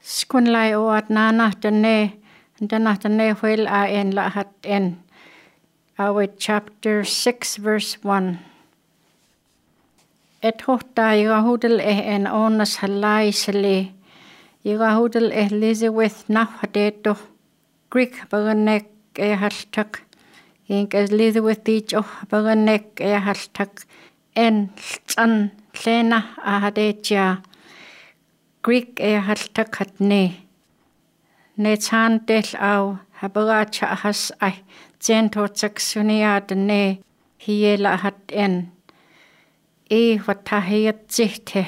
Skunlai oat nanah huel en lahat en. Awit chapter 6 verse 1. Et hohta Yahudel en onas halai sele. Yahudel Elizabeth nafhadeto. Greek baganek haltak. Ink Elizabeth dicho baganek haltak. En tsan lena ahadetia. Greek haltak hatne. Netsan del au habaracha has ai. Zento saksuniad ne hiela hat en. Watahiyat zihte.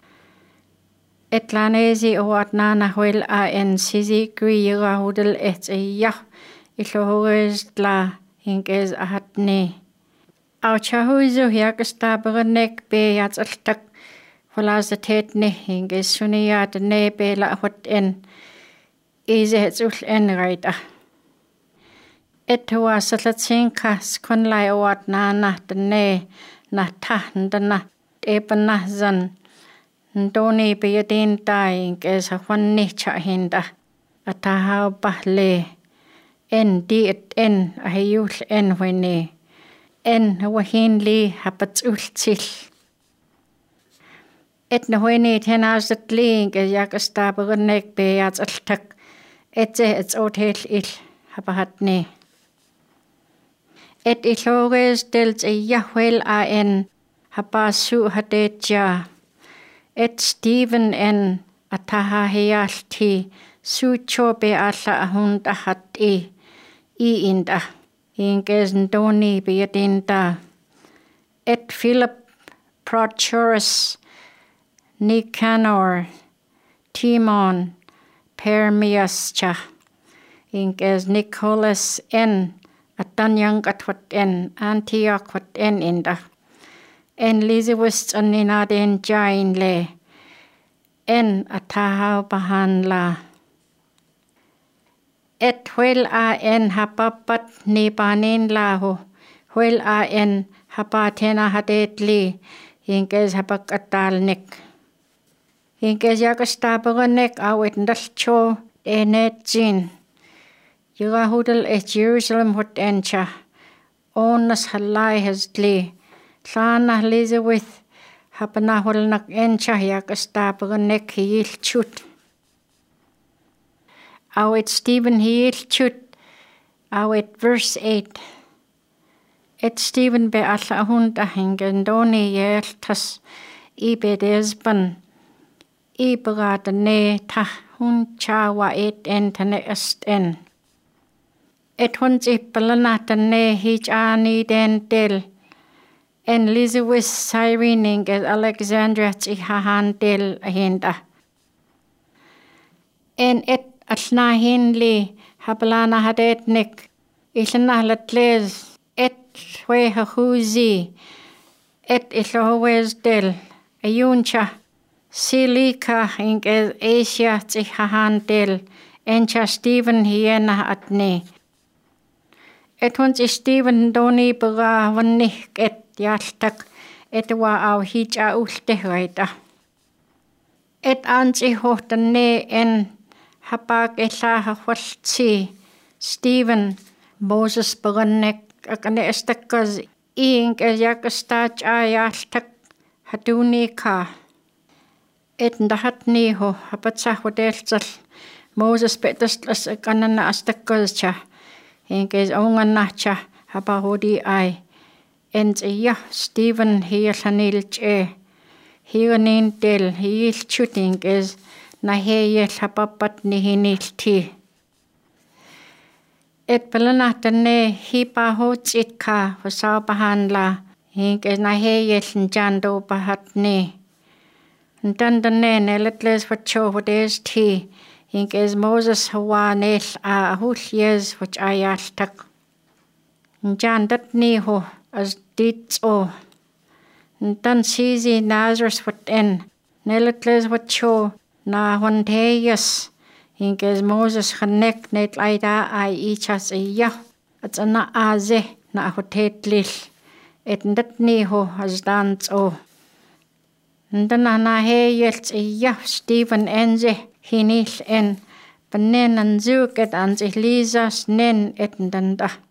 Etlanesi oat nana huel en sisi gri Yahudel yah. Ilohues la hinkes ahatne. Au chahuizu hiakastabaranek be yatsaltak. Valazatet ne hinkes suniad ne be la hot en. Hetsul en raida. Etua salatsinkas kunlai oat nana ne na tahdana ebana zan. Ndoni biyadin tai kes hwanni chahinda. Atahau bahle. En diet en ahiyul en wene. En wahin li hapatsultil. Et na wene tenazat li kes yakastabaranek be yatsaltak. Etse et othel il hapahatne. Et ilores dels Yahwel en habasu hadetja. Et Stephen en ataha healti su chobe alla ahunda hat I inda. Inkes ndoni biyadinda. Et Philip Prochorus Nicanor Timon Permiascha. Inkes Nicholas en Atanyangat wat en Antioch wat en inda. En Elizabeth aninaden jain le. En atahau bahanla. Et huel en hapapat ni banin lahu. Huel en hapatena hadet li. Hinkes hapakatalnik. Hinkes yakastabaranek awit ndalcho enet jin. Yahudel Jerusalem hot encha. Onas halai hasli. Llana Elizabeth hapanahulnak encha yakastabaranek hiil chut. Awit Stephen hiil chut. Awit verse 8. Et Stephen be alla hunda hingendoni yeltas. Ibe desban. Iberada ne ta hun chawa et entane est en. Et huns ipalanata ne hij ani den del. En Elizabeth Cyrene et Alexandra hahan del ahinda. En et atnahin li habalana hadetnik. Ilana latles et weha huzi. Et ilohwes del ayuncha. Silika inke Asia hahan del. Encha Stephen hiena atne. Et huns Stephen doni bera vannih et yaltak et wa au hija ulte raita. Et ansi hohtan ne en hapak elaha waltsi Stephen Moses beranek akane estakaz inke yakastach ayaltak haduni ka. Et ndahat ni ho hapatsa hodeltsal Moses betastlas akanana astakazcha. Inkes ongannacha hapahodi ai. En Stephen hiilanilche. Hiilanin del hiilchutinkes na heiyel hapapat nihinilti. Et pelanatane hipahotsitka vasaupahanla. Inkes na heiyel njando pahatni. Ntandane neletles vacho hodesti. Inkes Moses hawanel ahulyes vach ayaltak. Njandat niho as ditso. Ntan sisi Nazareth wat en. Neletles vacho na hwanteyas. Inkes Moses hanek net laida ay ichas iya. At ana aze na hotetlil. Et ndat niho as danso. Ndana na heyels iya Stephen enze. hinil en. Benenan zuket an sich Lisas nen etendanda.